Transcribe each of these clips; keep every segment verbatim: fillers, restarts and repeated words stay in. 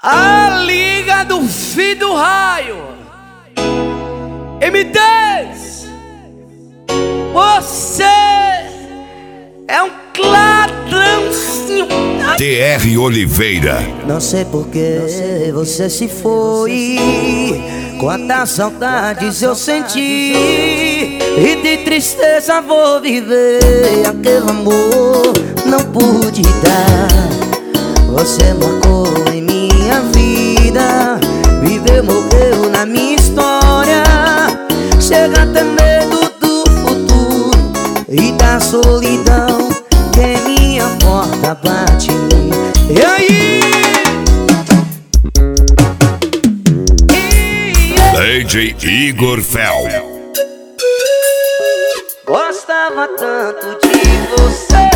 A Liga do Filho do Raio. M dez, você é um ladrãozinho. D R Oliveira. Não sei por que você se foi, quantas saudades eu senti, e de tristeza vou viver. Aquele amor não pude dar. Você marcou em minha vida, viveu, morreu na minha história. Chega até medo do futuro e da solidão que em minha porta bate. E aí? D J Igor Fel. Gostava tanto de você.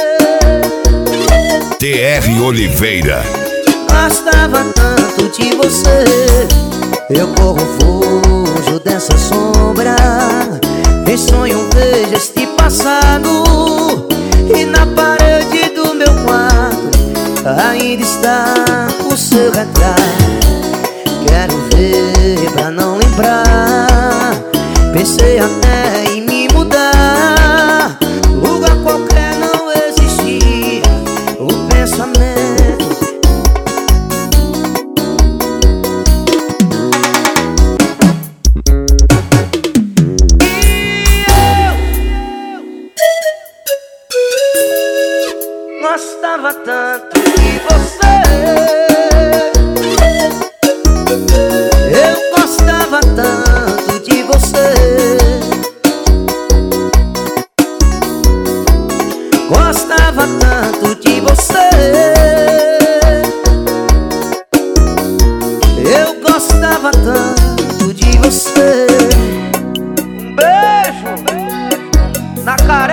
D R Oliveira. Gostava tanto de você. Eu corro, fujo dessa sombra. Em sonho vejo este passado, e na parede do meu quarto ainda está o seu retrato. Quero ver pra não lembrar. Pensei até em me mudar, lugar qualquer não existia o pensamento. E eu gostava tanto de você. Eu gostava tanto de você. Gostava tanto de você. Eu gostava tanto de você. Um beijo na cara.